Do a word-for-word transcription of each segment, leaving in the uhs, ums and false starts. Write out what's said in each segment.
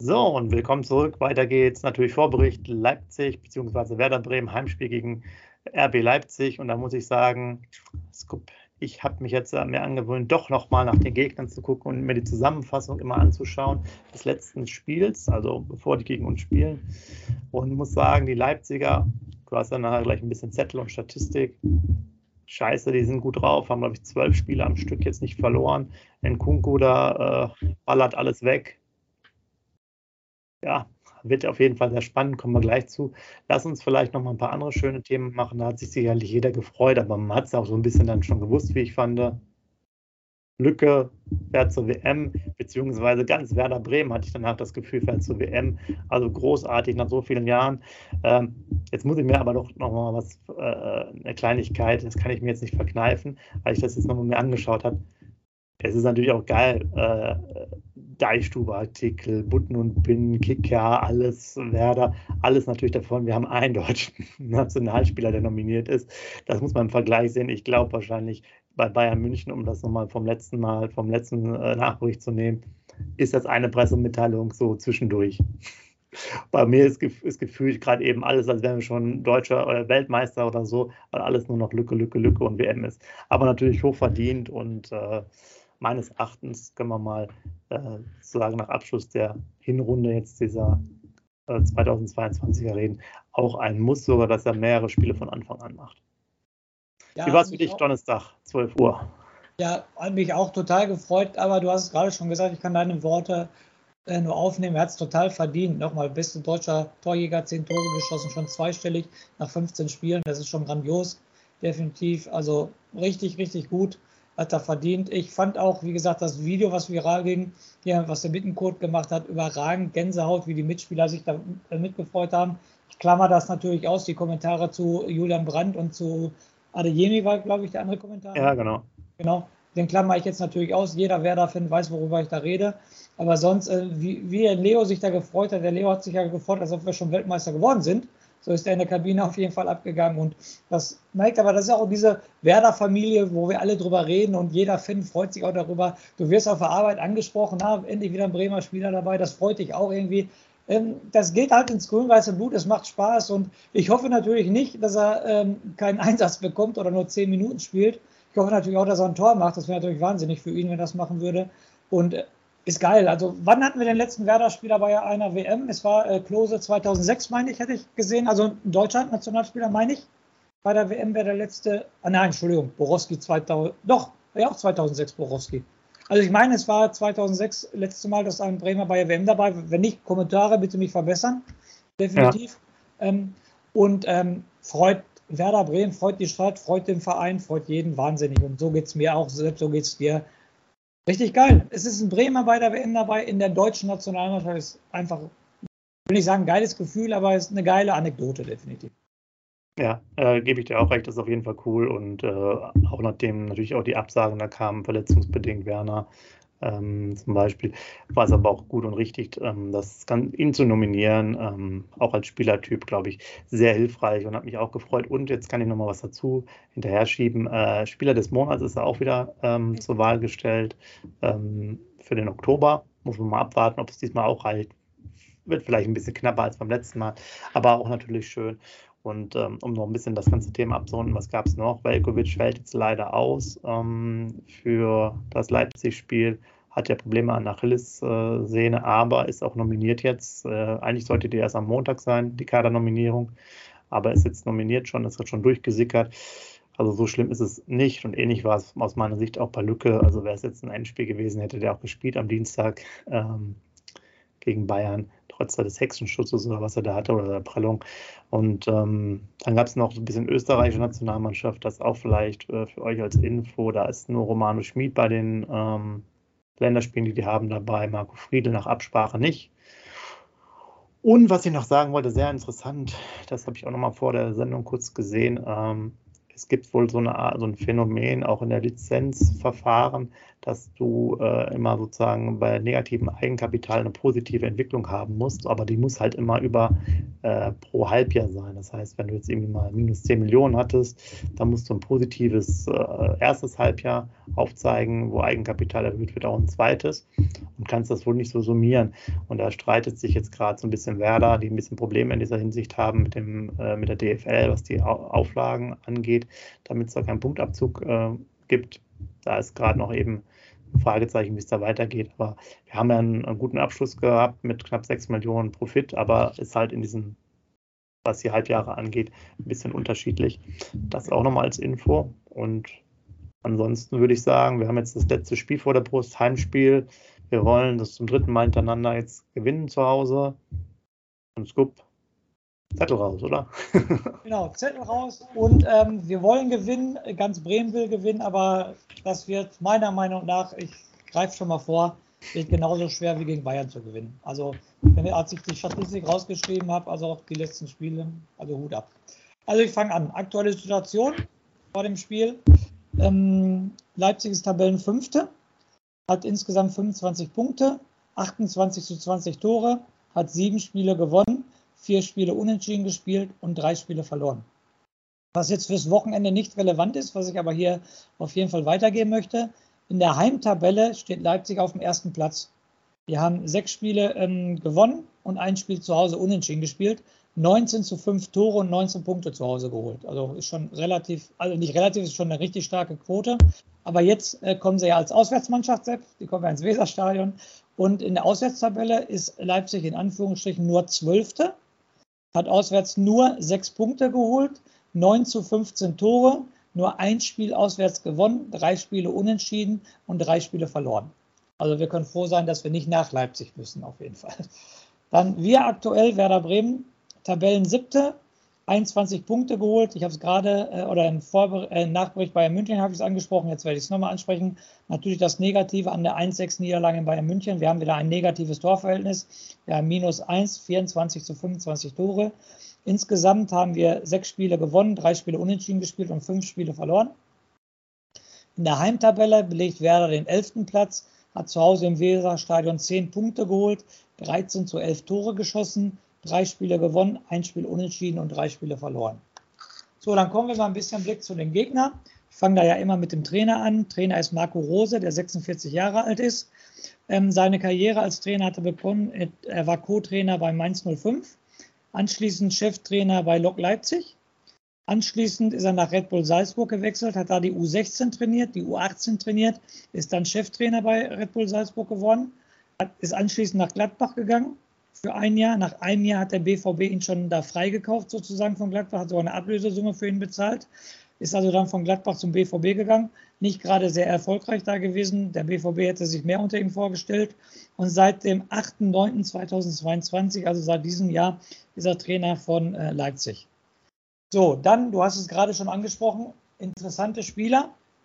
So, und willkommen zurück. Weiter geht's. Natürlich Vorbericht Leipzig bzw. Werder Bremen, Heimspiel gegen R B Leipzig. Und da muss ich sagen, ich habe mich jetzt mir angewöhnt, doch nochmal nach den Gegnern zu gucken und mir die Zusammenfassung immer anzuschauen des letzten Spiels, also bevor die gegen uns spielen. Und muss sagen, die Leipziger, du hast dann nachher gleich ein bisschen Zettel und Statistik. Scheiße, die sind gut drauf, haben, glaube ich, zwölf Spiele am Stück jetzt nicht verloren. Nkunku da äh, ballert alles weg. Ja, wird auf jeden Fall sehr spannend, kommen wir gleich zu. Lass uns vielleicht noch mal ein paar andere schöne Themen machen. Da hat sich sicherlich jeder gefreut, aber man hat es auch so ein bisschen dann schon gewusst, wie ich fand. Lücke fährt zur W M, beziehungsweise ganz Werder Bremen hatte ich danach das Gefühl, fährt zur W M. Also großartig nach so vielen Jahren. Ähm, jetzt muss ich mir aber doch noch mal was, äh, eine Kleinigkeit, das kann ich mir jetzt nicht verkneifen, weil ich das jetzt noch mal mir angeschaut habe. Es ist natürlich auch geil, äh, Deichstube-Artikel, Butten und Binnen, Kicker, alles, Werder, alles natürlich davon. Wir haben einen deutschen Nationalspieler, der nominiert ist. Das muss man im Vergleich sehen. Ich glaube wahrscheinlich bei Bayern München, um das nochmal vom letzten Mal, vom letzten äh, Nachbericht zu nehmen, ist das eine Pressemitteilung so zwischendurch. Bei mir ist, ist gefühlt gerade eben alles, als wären wir schon Deutscher oder Weltmeister oder so, weil alles nur noch Lücke, Lücke, Lücke und W M ist. Aber natürlich hochverdient und äh, meines Erachtens können wir mal äh, sozusagen nach Abschluss der Hinrunde jetzt dieser äh, zweitausendzweiundzwanziger reden, auch ein Muss sogar, dass er mehrere Spiele von Anfang an macht. Ja, wie war es für dich, auch Donnerstag, zwölf Uhr? Ja, hat mich auch total gefreut, aber du hast es gerade schon gesagt, ich kann deine Worte äh, nur aufnehmen. Er hat es total verdient. Nochmal, beste deutscher Torjäger, zehn Tore geschossen, schon zweistellig nach fünfzehn Spielen. Das ist schon grandios, definitiv. Also richtig, richtig gut. Hat er verdient. Ich fand auch, wie gesagt, das Video, was viral ging, hier, was der Bittencourt gemacht hat, überragend. Gänsehaut, wie die Mitspieler sich da mitgefreut haben. Ich klammer das natürlich aus, die Kommentare zu Julian Brandt und zu Adeyemi war, glaube ich, der andere Kommentar. Ja, genau. Genau, den klammer ich jetzt natürlich aus. Jeder Werder-Fan weiß, worüber ich da rede. Aber sonst, äh, wie, wie Leo sich da gefreut hat, der Leo hat sich ja gefreut, als ob wir schon Weltmeister geworden sind. So ist er in der Kabine auf jeden Fall abgegangen. Und das merkt aber, das ist auch diese Werder-Familie, wo wir alle drüber reden und jeder Fan freut sich auch darüber. Du wirst auf der Arbeit angesprochen, na, endlich wieder ein Bremer Spieler dabei, das freut dich auch irgendwie. Ähm, das geht halt ins grün-weiße Blut, es macht Spaß und ich hoffe natürlich nicht, dass er ähm, keinen Einsatz bekommt oder nur zehn Minuten spielt. Ich hoffe natürlich auch, dass er ein Tor macht. Das wäre natürlich wahnsinnig für ihn, wenn er das machen würde. Und äh, ist geil. Also wann hatten wir den letzten Werder-Spieler bei einer W M? Es war äh, Klose zweitausendsechs, meine ich, hätte ich gesehen. Also ein Deutschland, Nationalspieler, meine ich. Bei der W M wäre der letzte, ah nein, Entschuldigung, Borowski zweitausend, doch, ja auch zweitausendsechs Borowski. Also ich meine, es war zweitausendsechs letzte Mal, dass ein Bremer bei der W M dabei war. Wenn nicht, Kommentare bitte mich verbessern. Definitiv. Ja. Ähm, und ähm, freut Werder Bremen, freut die Stadt, freut den Verein, freut jeden wahnsinnig. Und so geht es mir auch, selbst so geht es dir. Richtig geil. Es ist ein Bremer bei der W M dabei, in der deutschen Nationalmannschaft. Ist einfach, will nicht sagen, ein geiles Gefühl, aber es ist eine geile Anekdote, definitiv. Ja, äh, gebe ich dir auch recht, das ist auf jeden Fall cool. Und äh, auch nachdem natürlich auch die Absagen da kamen, verletzungsbedingt Werner ähm, zum Beispiel, war es aber auch gut und richtig, ähm, das kann, ihn zu nominieren, ähm, auch als Spielertyp, glaube ich, sehr hilfreich und hat mich auch gefreut. Und jetzt kann ich nochmal was dazu hinterher schieben. Äh, Spieler des Monats ist er auch wieder ähm, zur Wahl gestellt ähm, für den Oktober. Muss man mal abwarten, ob es diesmal auch reicht. Wird vielleicht ein bisschen knapper als beim letzten Mal, aber auch natürlich schön. Und ähm, um noch ein bisschen das ganze Thema abzurunden, was gab es noch? Veljković fällt jetzt leider aus ähm, für das Leipzig-Spiel, hat ja Probleme an der Achillessehne, aber ist auch nominiert jetzt. Äh, eigentlich sollte die erst am Montag sein, die Kadernominierung, aber ist jetzt nominiert schon, ist jetzt schon durchgesickert. Also so schlimm ist es nicht und ähnlich war es aus meiner Sicht auch bei Lücke. Also wäre es jetzt ein Endspiel gewesen, hätte der auch gespielt am Dienstag ähm, gegen Bayern, trotz des Hexenschutzes oder was er da hatte oder der Prellung. Und ähm, dann gab es noch so ein bisschen österreichische Nationalmannschaft, das auch vielleicht äh, für euch als Info, da ist nur Romano Schmid bei den ähm, Länderspielen, die die haben dabei, Marco Friedl nach Absprache nicht. Und was ich noch sagen wollte, sehr interessant, das habe ich auch noch mal vor der Sendung kurz gesehen, ähm, es gibt wohl so, eine Art, so ein Phänomen auch in der Lizenzverfahren, dass du äh, immer sozusagen bei negativem Eigenkapital eine positive Entwicklung haben musst, aber die muss halt immer über äh, pro Halbjahr sein. Das heißt, wenn du jetzt irgendwie mal minus zehn Millionen hattest, dann musst du ein positives äh, erstes Halbjahr aufzeigen, wo Eigenkapital erhöht wird, auch ein zweites, und kannst das wohl nicht so summieren. Und da streitet sich jetzt gerade so ein bisschen Werder, die ein bisschen Probleme in dieser Hinsicht haben mit, dem, äh, mit der D F L, was die Auflagen angeht, damit es da keinen Punktabzug äh, gibt. Da ist gerade noch eben ein Fragezeichen, wie es da weitergeht. Aber wir haben ja einen, einen guten Abschluss gehabt mit knapp sechs Millionen Profit, aber ist halt in diesen, was die Halbjahre angeht, ein bisschen unterschiedlich. Das auch nochmal als Info. Und ansonsten würde ich sagen, wir haben jetzt das letzte Spiel vor der Brust, Heimspiel. Wir wollen das zum dritten Mal hintereinander jetzt gewinnen zu Hause. Und Scoop, Zettel raus, oder? Genau, Zettel raus. Und ähm, wir wollen gewinnen. Ganz Bremen will gewinnen, aber das wird meiner Meinung nach, ich greife schon mal vor, wird genauso schwer wie gegen Bayern zu gewinnen. Also, wenn, als ich die Statistik rausgeschrieben habe, also auch die letzten Spiele, also Hut ab. Also, ich fange an. Aktuelle Situation vor dem Spiel. Ähm, Leipzig ist Tabellenfünfte, hat insgesamt fünfundzwanzig Punkte, achtundzwanzig zu zwanzig Tore, hat sieben Spiele gewonnen, vier Spiele unentschieden gespielt und drei Spiele verloren. Was jetzt fürs Wochenende nicht relevant ist, was ich aber hier auf jeden Fall weitergeben möchte: In der Heimtabelle steht Leipzig auf dem ersten Platz. Wir haben sechs Spiele ähm, gewonnen und ein Spiel zu Hause unentschieden gespielt, neunzehn zu fünf Tore und neunzehn Punkte zu Hause geholt. Also ist schon relativ, also nicht relativ, ist schon eine richtig starke Quote. Aber jetzt äh, kommen sie ja als Auswärtsmannschaft, Sepp, die kommen ja ins Weserstadion. Und in der Auswärtstabelle ist Leipzig in Anführungsstrichen nur Zwölfte, hat auswärts nur sechs Punkte geholt, neun zu fünfzehn Tore, nur ein Spiel auswärts gewonnen, drei Spiele unentschieden und drei Spiele verloren. Also wir können froh sein, dass wir nicht nach Leipzig müssen, auf jeden Fall. Dann wir aktuell, Werder Bremen, Tabellensiebte, einundzwanzig Punkte geholt. Ich habe es gerade, äh, oder im Vorbere- äh, Nachbericht Bayern München habe ich es angesprochen, jetzt werde ich es nochmal ansprechen. Natürlich das Negative an der eins sechs Niederlage in Bayern München. Wir haben wieder ein negatives Torverhältnis. Wir haben minus eins, vierundzwanzig zu fünfundzwanzig Tore. Insgesamt haben wir sechs Spiele gewonnen, drei Spiele unentschieden gespielt und fünf Spiele verloren. In der Heimtabelle belegt Werder den elften Platz, hat zu Hause im Weserstadion zehn Punkte geholt, dreizehn zu elf Tore geschossen, drei Spiele gewonnen, ein Spiel unentschieden und drei Spiele verloren. So, dann kommen wir mal ein bisschen Blick zu den Gegnern. Ich fange da ja immer mit dem Trainer an. Trainer ist Marco Rose, der sechsundvierzig Jahre alt ist. Ähm, seine Karriere als Trainer hatte begonnen, er war Co-Trainer bei Mainz null fünf, anschließend Cheftrainer bei Lok Leipzig. Anschließend ist er nach Red Bull Salzburg gewechselt, hat da die U sechzehn trainiert, die U achtzehn trainiert, ist dann Cheftrainer bei Red Bull Salzburg geworden, ist anschließend nach Gladbach gegangen für ein Jahr. Nach einem Jahr hat der B V B ihn schon da freigekauft sozusagen von Gladbach, hat sogar eine Ablösesumme für ihn bezahlt, ist also dann von Gladbach zum B V B gegangen, nicht gerade sehr erfolgreich da gewesen. Der B V B hätte sich mehr unter ihm vorgestellt und seit dem achten neunten zweitausendzweiundzwanzig, also seit diesem Jahr, ist er Trainer von äh, Leipzig. So, dann, du hast es gerade schon angesprochen, interessante Spieler.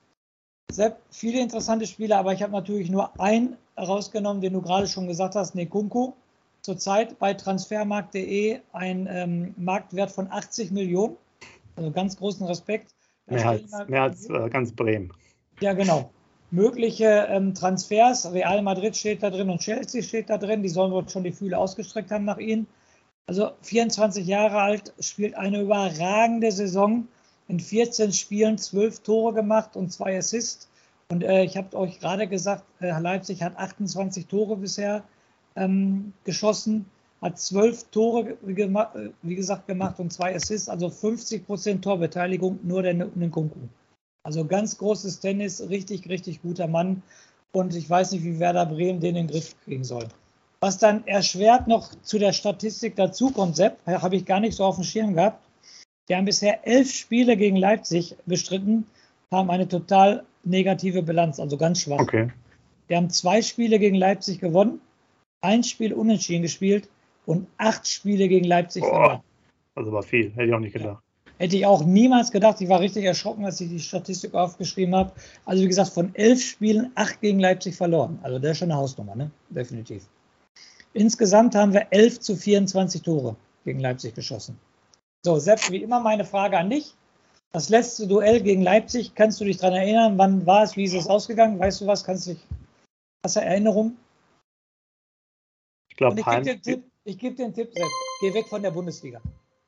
Sehr viele interessante Spieler, aber ich habe natürlich nur einen rausgenommen, den du gerade schon gesagt hast, Nkunku. Zurzeit bei transfermarkt punkt de ein ähm, Marktwert von achtzig Millionen. Also ganz großen Respekt. Da Mehr als, mehr als äh, ganz Bremen. Ja, genau. Mögliche ähm, Transfers, Real Madrid steht da drin und Chelsea steht da drin, die sollen wohl schon die Fühler ausgestreckt haben nach ihnen. Also vierundzwanzig Jahre alt, spielt eine überragende Saison, in vierzehn Spielen zwölf Tore gemacht und zwei Assists. Und äh, ich habe euch gerade gesagt, äh, Leipzig hat achtundzwanzig Tore bisher ähm, geschossen, hat zwölf Tore, wie, gema- wie gesagt, gemacht und zwei Assists, also fünfzig Prozent Torbeteiligung, nur der Nkunku. Also ganz großes Tennis, richtig, richtig guter Mann. Und ich weiß nicht, wie Werder Bremen den in den Griff kriegen soll. Was dann erschwert noch zu der Statistik dazukommt, Sepp, habe ich gar nicht so auf dem Schirm gehabt. Wir haben bisher elf Spiele gegen Leipzig bestritten, haben eine total negative Bilanz, also ganz schwach. Okay. Wir haben zwei Spiele gegen Leipzig gewonnen, ein Spiel unentschieden gespielt und acht Spiele gegen Leipzig Boah, verloren. Also war viel, hätte ich auch nicht gedacht. Ja. Hätte ich auch niemals gedacht. Ich war richtig erschrocken, als ich die Statistik aufgeschrieben habe. Also wie gesagt, von elf Spielen acht gegen Leipzig verloren. Also das ist schon eine Hausnummer, ne? Definitiv. Insgesamt haben wir elf zu vierundzwanzig Tore gegen Leipzig geschossen. So, Sepp, wie immer meine Frage an dich. Das letzte Duell gegen Leipzig, kannst du dich daran erinnern? Wann war es? Wie ist es ausgegangen? Weißt du was? Kannst du dich, hast du Erinnerung? Ich glaube, Und ich gebe dir einen Tipp, ich gebe dir einen Tipp, Sepp. Geh weg von der Bundesliga.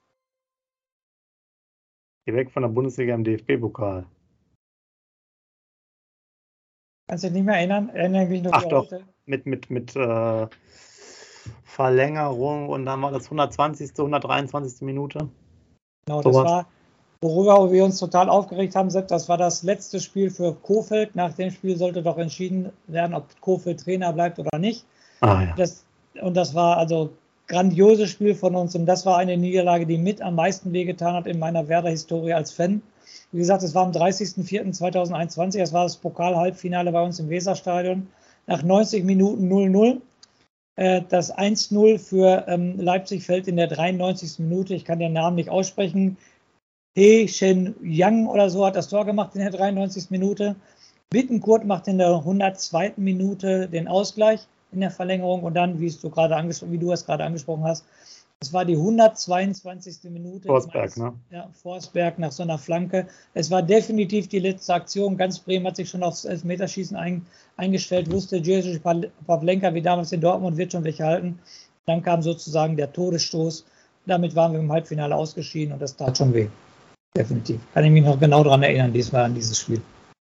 Geh weg von der Bundesliga im D F B-Pokal. Kannst du dich nicht mehr erinnern? Erinnere mich noch Ach wie doch, heute. mit, mit, mit äh, Verlängerung und dann war das hundertzwanzigste, hundertdreiundzwanzigste Minute. Genau, das Sowas. war, worüber wir uns total aufgeregt haben, Sepp, das war das letzte Spiel für Kohfeldt. Nach dem Spiel sollte doch entschieden werden, ob Kohfeldt Trainer bleibt oder nicht. Ah, ja. Das, und das war also grandioses Spiel von uns und das war eine Niederlage, die mit am meisten wehgetan hat in meiner Werder-Historie als Fan. Wie gesagt, es war am dreißigsten vierten zweitausendeinundzwanzig, das war das Pokal-Halbfinale bei uns im Weserstadion. Nach neunzig Minuten null null. Äh, das eins null für ähm, Leipzig fällt in der dreiundneunzigsten Minute. Ich kann den Namen nicht aussprechen. He Shen Yang oder so hat das Tor gemacht in der dreiundneunzigsten Minute. Bittencourt macht in der hundertzweiten Minute den Ausgleich in der Verlängerung und dann, wie du gerade angesprochen, wie du es gerade angesprochen hast, es war die hundertzweiundzwanzigste Minute. Forsberg, ne? Ja, Forsberg nach so einer Flanke. Es war definitiv die letzte Aktion. Ganz Bremen hat sich schon aufs Elfmeterschießen ein, eingestellt, wusste Jerzy Pavlenka wie damals in Dortmund wird schon welche halten. Dann kam sozusagen der Todesstoß. Damit waren wir im Halbfinale ausgeschieden und das tat schon weh. Definitiv. Kann ich mich noch genau daran erinnern, diesmal an dieses Spiel.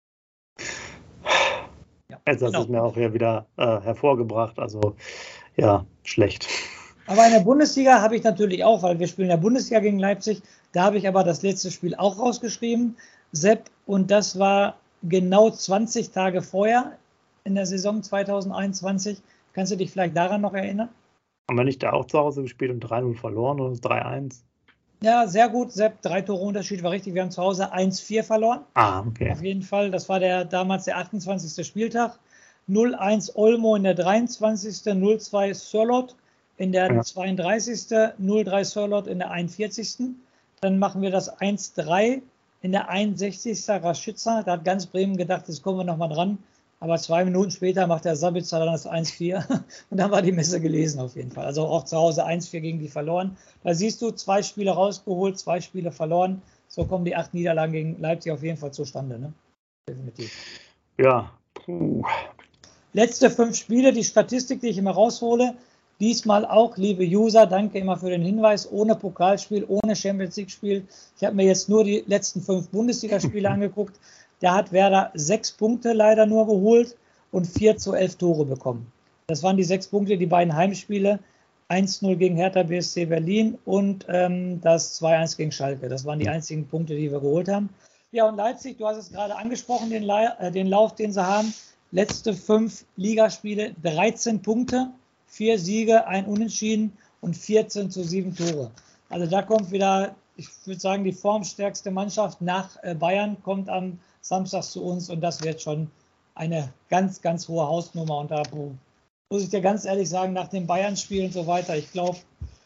Ja, Jetzt hast du es mir auch hier wieder äh, hervorgebracht. Also ja, schlecht. Aber in der Bundesliga habe ich natürlich auch, weil wir spielen in der Bundesliga gegen Leipzig, da habe ich aber das letzte Spiel auch rausgeschrieben, Sepp, und das war genau zwanzig Tage vorher in der Saison zweitausendeinundzwanzig. Kannst du dich vielleicht daran noch erinnern? Haben wir nicht da auch zu Hause gespielt und drei null verloren oder drei eins? Ja, sehr gut, Sepp, drei Tore Unterschied war richtig. Wir haben zu Hause eins vier verloren. Ah, okay. Auf jeden Fall, das war der damals der achtundzwanzigste Spieltag. null eins Olmo in der dreiundzwanzigsten null zwei Sörloth in der Ja. zweiunddreißigsten null drei Sörloth in der einundvierzigsten Dann machen wir das eins drei in der einundsechzigsten Rashica. Da hat ganz Bremen gedacht, jetzt kommen wir nochmal dran. Aber zwei Minuten später macht der Sabitzer dann das eins vier und dann war die Messe gelesen auf jeden Fall. Also auch zu Hause eins vier gegen die verloren. Da siehst du, zwei Spiele rausgeholt, zwei Spiele verloren. So kommen die acht Niederlagen gegen Leipzig auf jeden Fall zustande. Ne? Definitiv. Ja, puh. Letzte fünf Spiele, die Statistik, die ich immer raushole. Diesmal auch, liebe User, danke immer für den Hinweis, ohne Pokalspiel, ohne Champions League-Spiel. Ich habe mir jetzt nur die letzten fünf Bundesligaspiele angeguckt. Da hat Werder sechs Punkte leider nur geholt und vier zu elf Tore bekommen. Das waren die sechs Punkte, die beiden Heimspiele. eins null gegen Hertha B S C Berlin und ähm, das zwei eins gegen Schalke. Das waren die einzigen Punkte, die wir geholt haben. Ja, und Leipzig, du hast es gerade angesprochen, den, La- äh, den Lauf, den sie haben. Letzte fünf Ligaspiele, dreizehn Punkte, vier Siege, ein Unentschieden und vierzehn zu sieben Tore. Also da kommt wieder, ich würde sagen, die formstärkste Mannschaft nach äh, Bayern kommt am Samstag zu uns und das wird schon eine ganz, ganz hohe Hausnummer. Und da muss ich dir ganz ehrlich sagen, nach dem Bayern-Spiel und so weiter, ich glaube,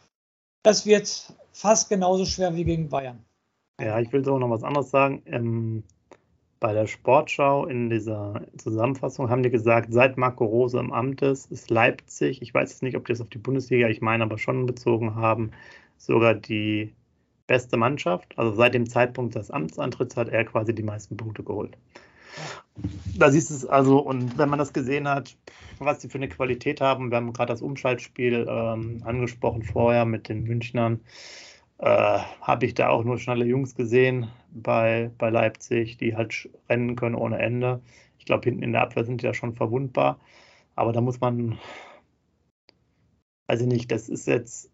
das wird fast genauso schwer wie gegen Bayern. Ja, ich will so noch was anderes sagen. Ähm, bei der Sportschau in dieser Zusammenfassung haben die gesagt, seit Marco Rose im Amt ist, ist Leipzig, ich weiß jetzt nicht, ob die das auf die Bundesliga, ich meine aber schon bezogen haben, sogar die beste Mannschaft. Also seit dem Zeitpunkt des Amtsantritts hat er quasi die meisten Punkte geholt. Da siehst du es also, und wenn man das gesehen hat, was sie für eine Qualität haben, wir haben gerade das Umschaltspiel ähm, angesprochen vorher mit den Münchnern, äh, habe ich da auch nur schnelle Jungs gesehen bei, bei Leipzig, die halt rennen können ohne Ende. Ich glaube, hinten in der Abwehr sind die da schon verwundbar, aber da muss man, weiß ich nicht, das ist jetzt,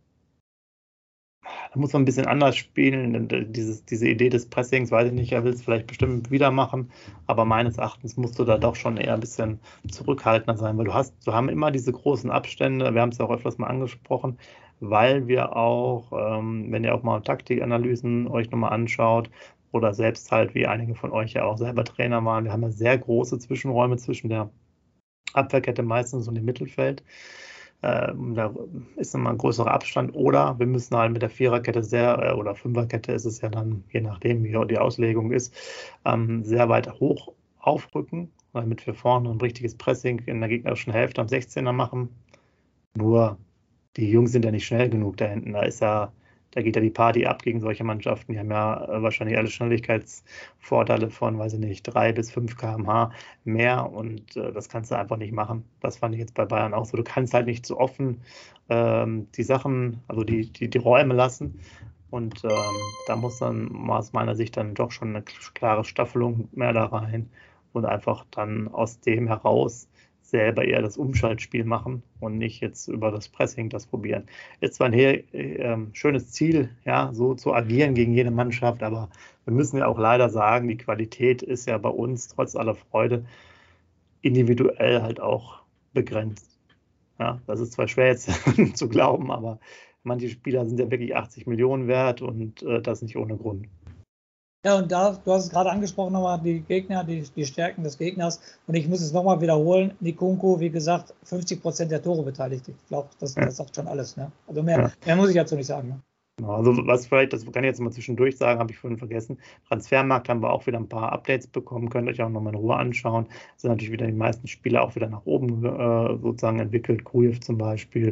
da muss man ein bisschen anders spielen. Dieses, diese Idee des Pressings, weiß ich nicht, er will es vielleicht bestimmt wieder machen, aber meines Erachtens musst du da doch schon eher ein bisschen zurückhaltender sein, weil du hast, du haben immer diese großen Abstände, wir haben es ja auch öfters mal angesprochen, weil wir auch, ähm, wenn ihr auch mal Taktikanalysen euch nochmal anschaut oder selbst halt, wie einige von euch ja auch selber Trainer waren, wir haben ja sehr große Zwischenräume zwischen der Abwehrkette meistens und dem Mittelfeld. Ähm, da ist nochmal ein größerer Abstand oder wir müssen halt mit der Viererkette sehr, äh, oder Fünferkette ist es ja dann, je nachdem wie die Auslegung ist, ähm, sehr weit hoch aufrücken, damit wir vorne ein richtiges Pressing in der gegnerischen Hälfte am sechzehner machen. Nur die Jungs sind ja nicht schnell genug da hinten. Da ist ja da geht ja die Party ab gegen solche Mannschaften. Die haben ja äh, wahrscheinlich alle Schnelligkeitsvorteile von, weiß ich nicht, drei bis fünf Kilometer pro Stunde mehr und äh, das kannst du einfach nicht machen. Das fand ich jetzt bei Bayern auch so. Du kannst halt nicht so offen ähm, die Sachen, also die, die, die Räume lassen. Und ähm, da muss dann aus meiner Sicht dann doch schon eine klare Staffelung mehr da rein und einfach dann aus dem heraus selber eher das Umschaltspiel machen und nicht jetzt über das Pressing das probieren. Ist zwar ein äh, schönes Ziel, ja, so zu agieren gegen jede Mannschaft, aber wir müssen ja auch leider sagen, die Qualität ist ja bei uns trotz aller Freude individuell halt auch begrenzt. Ja, das ist zwar schwer jetzt zu glauben, aber manche Spieler sind ja wirklich achtzig Millionen wert und äh, das nicht ohne Grund. Ja, und da, du hast es gerade angesprochen, nochmal die Gegner, die, die Stärken des Gegners. Und ich muss es nochmal wiederholen, Nkunku, wie gesagt, fünfzig Prozent der Tore beteiligt. Ich glaube, das, das sagt schon alles. Ne? Also mehr, ja. mehr muss ich dazu nicht sagen. Ne? Also was vielleicht, das kann ich jetzt mal zwischendurch sagen, habe ich vorhin vergessen. Transfermarkt haben wir auch wieder ein paar Updates bekommen, könnt ihr euch auch nochmal in Ruhe anschauen. Es sind natürlich wieder die meisten Spieler auch wieder nach oben äh, sozusagen entwickelt. Grujew zum Beispiel,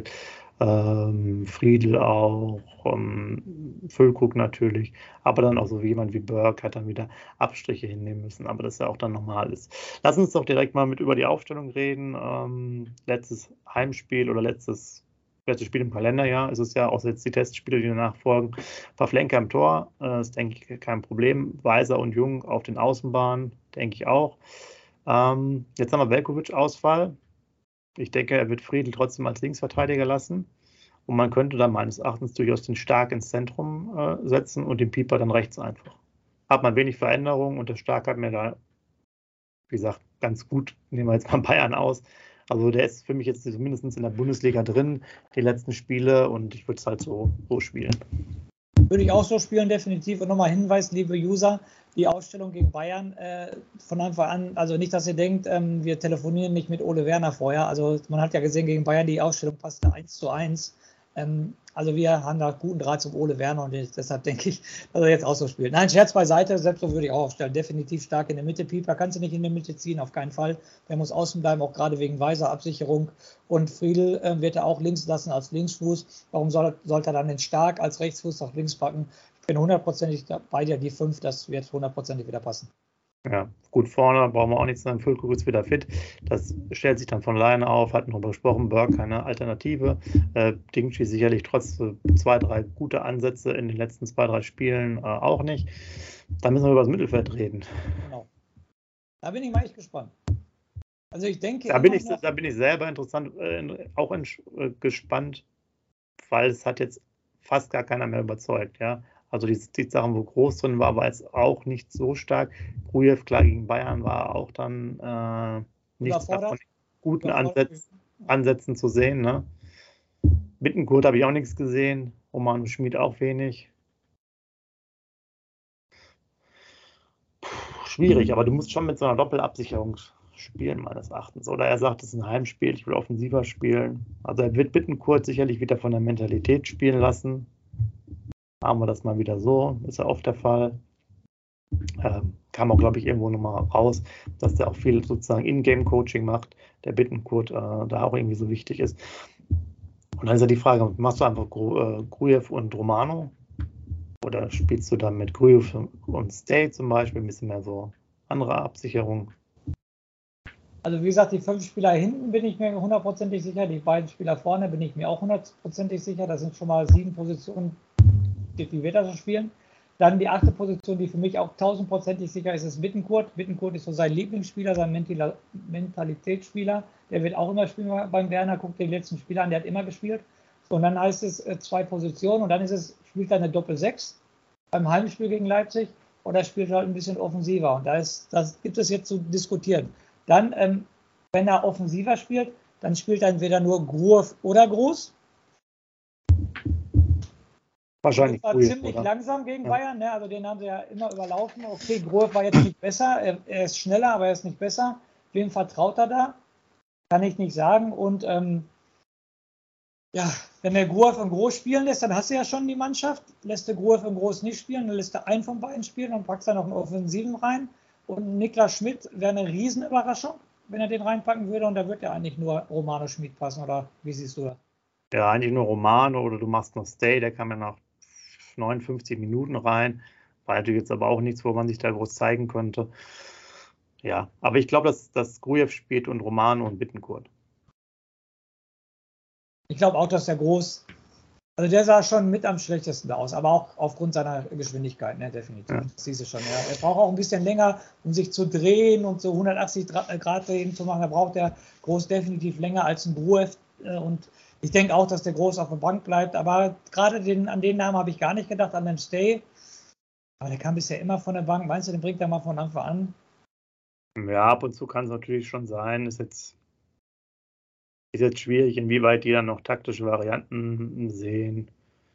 ähm, Friedl auch, ähm, Füllkrug natürlich, aber dann auch so wie jemand wie Burke hat dann wieder Abstriche hinnehmen müssen, aber das ja auch dann normal ist. Lass uns doch direkt mal mit über die Aufstellung reden. Ähm, letztes Heimspiel oder letztes letztes Spiel im Kalenderjahr ist es ja, außer jetzt die Testspiele, die danach folgen. Pavlenka im Tor, äh, ist, denke ich, kein Problem. Weiser und Jung auf den Außenbahnen, denke ich auch. Ähm, jetzt haben wir Veljkovic-Ausfall. Ich denke, er wird Friedl trotzdem als Linksverteidiger lassen. Und man könnte dann meines Erachtens durchaus den Stark ins Zentrum äh, setzen und den Pieper dann rechts einfach. Hat man wenig Veränderungen und der Stark hat mir da, wie gesagt, ganz gut, nehmen wir jetzt mal Bayern aus. Also der ist für mich jetzt zumindest in der Bundesliga drin, die letzten Spiele, und ich würde es halt so, so spielen. Würde ich auch so spielen, definitiv. Und nochmal Hinweis, liebe User, die Ausstellung gegen Bayern äh, von Anfang an, also nicht, dass ihr denkt, ähm, wir telefonieren nicht mit Ole Werner vorher. Also man hat ja gesehen, gegen Bayern, die Ausstellung passte eins zu eins. Ähm, also wir haben da guten Draht zum Ole Werner und ich, deshalb denke ich, dass er jetzt auch so spielt. Nein, Scherz beiseite, selbst so würde ich auch aufstellen. Definitiv stark in der Mitte. Pieper kannst du nicht in der Mitte ziehen, auf keinen Fall. Der muss außen bleiben, auch gerade wegen Weiser Absicherung. Und Friedl äh, wird er auch links lassen als Linksfuß. Warum soll, sollte er dann den Stark als Rechtsfuß auf links packen? Ich bin hundertprozentig bei dir, die fünf, das wird hundertprozentig wieder passen. Ja, gut, vorne brauchen wir auch nichts sagen. Füllkrug ist wieder fit. Das stellt sich dann von alleine auf. Hatten wir besprochen, Burke keine Alternative. Äh, Dingshi sicherlich trotz äh, zwei, drei gute Ansätze in den letzten zwei, drei Spielen äh, auch nicht. Da müssen wir über das Mittelfeld reden. Genau. Da bin ich mal echt gespannt. Also ich denke. Da bin ich, da bin ich selber interessant, äh, auch in, äh, gespannt, weil es hat jetzt fast gar keiner mehr überzeugt, ja. Also die, die Sachen, wo Groß drin war, war jetzt auch nicht so stark. Grujew, klar, gegen Bayern war auch dann äh, nichts davon guten Ansätz, Ansätzen zu sehen. Ne? Bittencourt habe ich auch nichts gesehen. Roman Schmid auch wenig. Puh, schwierig, aber du musst schon mit so einer Doppelabsicherung spielen, meines Erachtens. Oder er sagt, es ist ein Heimspiel, ich will offensiver spielen. Also er wird Bittencourt sicherlich wieder von der Mentalität spielen lassen. Haben wir das mal wieder so, ist ja oft der Fall. Ähm, kam auch, glaube ich, irgendwo nochmal raus, dass der auch viel sozusagen In-Game-Coaching macht, der Bittencourt äh, da auch irgendwie so wichtig ist. Und dann ist ja die Frage, machst du einfach Gru äh, Grujew und Romano? Oder spielst du dann mit Grujew und Stay zum Beispiel, ein bisschen mehr so andere Absicherung? Also wie gesagt, die fünf Spieler hinten bin ich mir hundertprozentig sicher, die beiden Spieler vorne bin ich mir auch hundertprozentig sicher. Das sind schon mal sieben Positionen, die wir da so spielen. Dann die achte Position, die für mich auch tausendprozentig sicher ist, ist Bittencourt. Bittencourt ist so sein Lieblingsspieler, sein Mentalitätsspieler. Der wird auch immer spielen beim Werner. Guckt den letzten Spieler an, der hat immer gespielt. So, und dann heißt es äh, zwei Positionen und dann ist es, spielt er eine Doppel-Sechs beim Heimspiel gegen Leipzig oder spielt er halt ein bisschen offensiver. Und da ist, das gibt es jetzt zu diskutieren. Dann, ähm, wenn er offensiver spielt, dann spielt er entweder nur Grujew oder Groß. Wahrscheinlich. Das war Grujew, ziemlich oder? langsam gegen Ja. Bayern, ne? Also den haben sie ja immer überlaufen. Okay, Grujew war jetzt nicht besser, er, er ist schneller, aber er ist nicht besser. Wem vertraut er da? Kann ich nicht sagen. Und ähm, ja, wenn der Grujew und Groß spielen lässt, dann hast du ja schon die Mannschaft. Lässt der Grujew und Groß nicht spielen, dann lässt er einen von beiden spielen und packst da noch einen Offensiven rein. Und Niklas Schmidt wäre eine Riesenüberraschung, wenn er den reinpacken würde. Und da wird ja eigentlich nur Romano Schmidt passen, oder wie siehst du das? Ja, eigentlich nur Romano oder du machst noch Stay, der kam ja noch neunundfünfzig Minuten rein. War natürlich jetzt aber auch nichts, wo man sich da groß zeigen könnte. Ja, aber ich glaube, dass, dass Grujew spielt und Romano und Bittencourt. Ich glaube auch, dass der Groß, also der sah schon mit am schlechtesten aus, aber auch aufgrund seiner Geschwindigkeit, ne, definitiv. Ja. Das siehst du schon. Ja. Er braucht auch ein bisschen länger, um sich zu drehen und so hundertachtzig Grad drehen zu machen. Da braucht der Groß definitiv länger als ein Grujew. Und ich denke auch, dass der Groß auf der Bank bleibt. Aber gerade den, an den Namen habe ich gar nicht gedacht, an den Stay. Aber der kam bisher immer von der Bank. Meinst du, den bringt er mal von Anfang an? Ja, ab und zu kann es natürlich schon sein. Ist jetzt, ist jetzt schwierig, inwieweit die dann noch taktische Varianten sehen.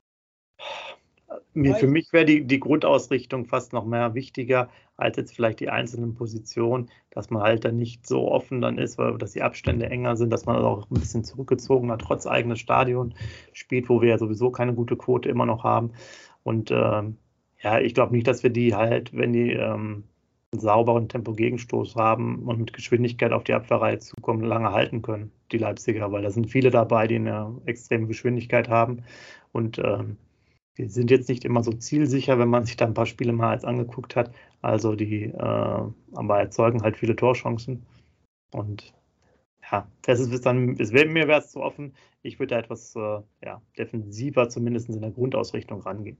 Mir, für mich wäre die, die Grundausrichtung fast noch mehr wichtiger als jetzt vielleicht die einzelnen Positionen, dass man halt dann nicht so offen dann ist, weil dass die Abstände enger sind, dass man auch ein bisschen zurückgezogener trotz eigenes Stadion spielt, wo wir ja sowieso keine gute Quote immer noch haben. Und ähm, ja, ich glaube nicht, dass wir die halt, wenn die ähm, einen sauberen Tempo-Gegenstoß haben und mit Geschwindigkeit auf die Abwehrreihe zukommen, lange halten können, die Leipziger, weil da sind viele dabei, die eine extreme Geschwindigkeit haben und ähm, die sind jetzt nicht immer so zielsicher, wenn man sich da ein paar Spiele mal als angeguckt hat, also die äh, aber erzeugen halt viele Torchancen und ja, das ist dann, es wäre mir wäre es zu offen, ich würde da etwas äh, ja, defensiver zumindest in der Grundausrichtung rangehen.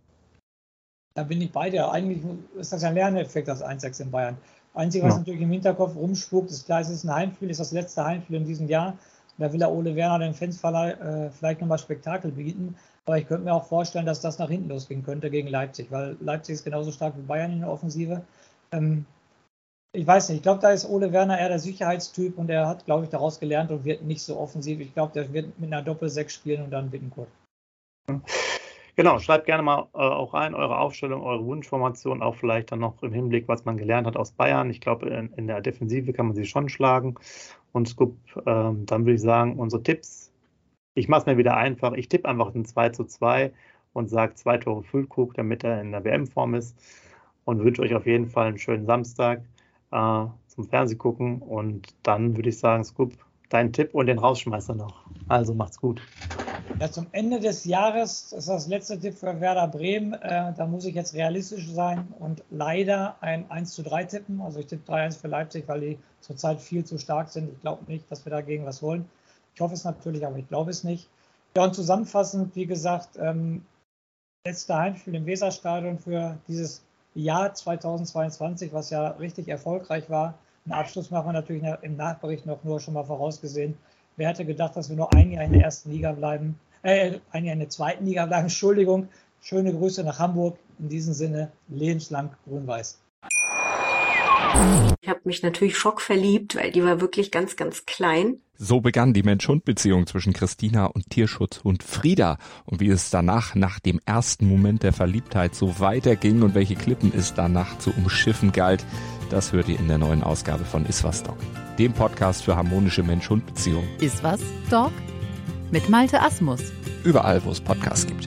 Da bin ich bei dir. Eigentlich ist das ja ein Lerneffekt, das eins sechs in Bayern. Einzige, was ja. natürlich im Hinterkopf rumspukt, ist klar, es ist ein Heimspiel, ist das letzte Heimspiel in diesem Jahr. Da will der Ole Werner den Fans äh, vielleicht nochmal Spektakel bieten. Aber ich könnte mir auch vorstellen, dass das nach hinten losgehen könnte gegen Leipzig, weil Leipzig ist genauso stark wie Bayern in der Offensive. Ähm, ich weiß nicht, ich glaube, da ist Ole Werner eher der Sicherheitstyp und er hat, glaube ich, daraus gelernt und wird nicht so offensiv. Ich glaube, der wird mit einer Doppel-Sechs spielen und dann Bittencourt. Ja. Genau, schreibt gerne mal äh, auch rein, eure Aufstellung, eure Wunschformation, auch vielleicht dann noch im Hinblick, was man gelernt hat aus Bayern. Ich glaube, in, in der Defensive kann man sie schon schlagen. Und Scoop, ähm, dann würde ich sagen, unsere Tipps. Ich mache es mir wieder einfach. Ich tippe einfach ein zwei zu zwei und sage zwei Tore Füllkrug, damit er in der W M-Form ist. Und wünsche euch auf jeden Fall einen schönen Samstag äh, zum Fernsehgucken. Und dann würde ich sagen, Scoop, dein Tipp und den Rausschmeißer noch. Also macht's gut. Ja, zum Ende des Jahres ist das letzte Tipp für Werder Bremen. Äh, da muss ich jetzt realistisch sein und leider ein eins zu drei tippen. Also ich tippe drei eins für Leipzig, weil die zurzeit viel zu stark sind. Ich glaube nicht, dass wir dagegen was wollen. Ich hoffe es natürlich, aber ich glaube es nicht. Ja, und zusammenfassend, wie gesagt, ähm, letzte Heimspiel im Weserstadion für dieses Jahr zweitausendzweiundzwanzig, was ja richtig erfolgreich war. Einen Abschluss machen wir natürlich im Nachbericht noch nur schon mal vorausgesehen. Wer hätte gedacht, dass wir nur ein Jahr in der ersten Liga bleiben, äh, ein Jahr in der zweiten Liga bleiben, Entschuldigung. Schöne Grüße nach Hamburg. In diesem Sinne, lebenslang grün-weiß. Ich habe mich natürlich schockverliebt, weil die war wirklich ganz, ganz klein. So begann die Mensch-Hund-Beziehung zwischen Christina und Tierschutzhund Frieda. Und wie es danach, nach dem ersten Moment der Verliebtheit, so weiterging und welche Klippen es danach zu umschiffen galt, das hört ihr in der neuen Ausgabe von Iswas Dog, dem Podcast für harmonische Mensch-Hund-Beziehungen. Iswas Dog mit Malte Asmus. Überall, wo es Podcasts gibt.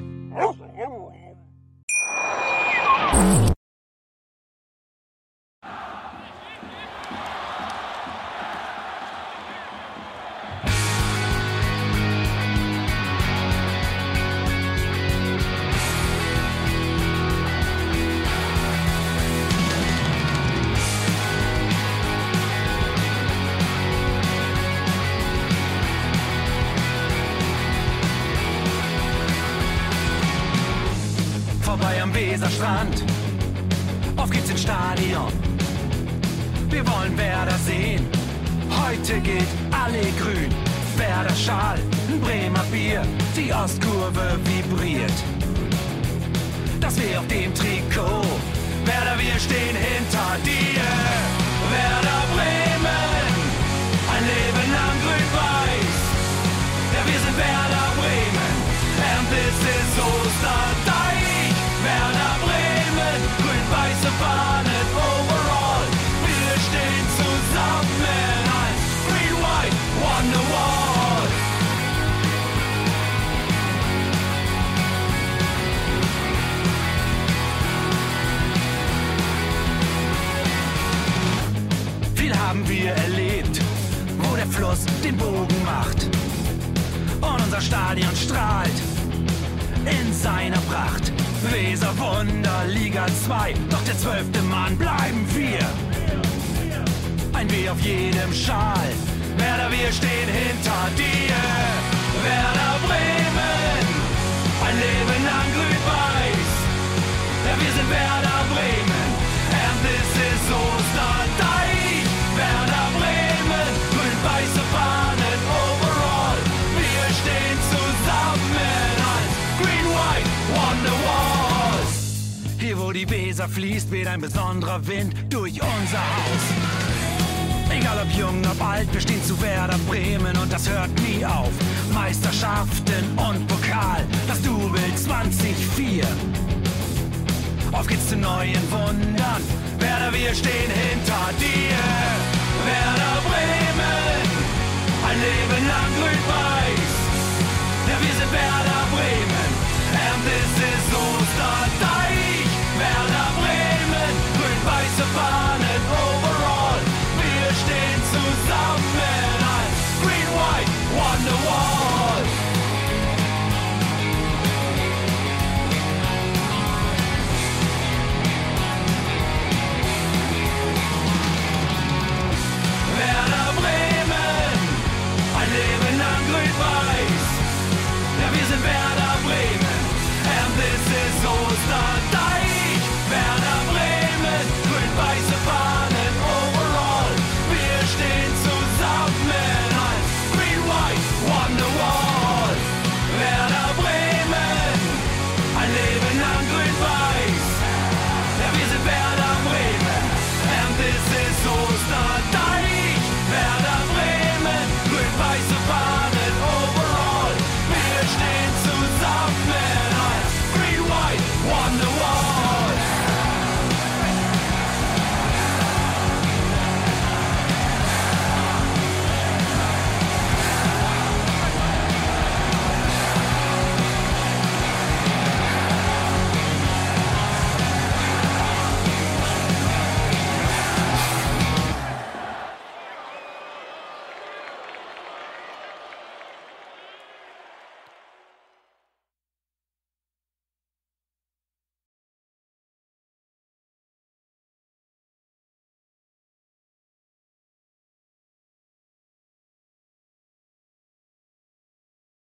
Weserstrand, auf geht's ins Stadion. Wir wollen Werder sehen, heute geht alle grün. Werder Schal, ein Bremer Bier, die Ostkurve vibriert. Das weh auf dem Trikot, Werder, wir stehen hinter dir. Werder Bremen, ein Leben lang grün-weiß. Ja, wir sind Werder Bremen, and this is Osterdeich. Werder Bremen, grün-weiße Fahnen overall. Wir stehen zusammen als Green White Wonderwall. Viel haben wir erlebt, wo der Fluss den Bogen macht. Und unser Stadion strahlt in seiner Pracht. Weser Wunder, Liga zwei, doch der zwölfte Mann bleiben wir. Ein W auf jedem Schal, Werder, wir stehen hinter dir. Werder Bremen, ein Leben lang grün-weiß. Ja, wir sind Werder Bremen, and this is Osterdeich. Werder Bremen, grün-weiße Fahnen overall. Wir stehen zusammen als Green-White Wonderwalls. Hier wo die Weser fließt, weht ein besonderer Wind durch unser Haus. Egal ob jung, ob alt, wir stehen zu Werder Bremen und das hört nie auf. Meisterschaften und Pokal, das Double zwanzig vier. Auf geht's zu neuen Wundern, Werder, wir stehen hinter dir.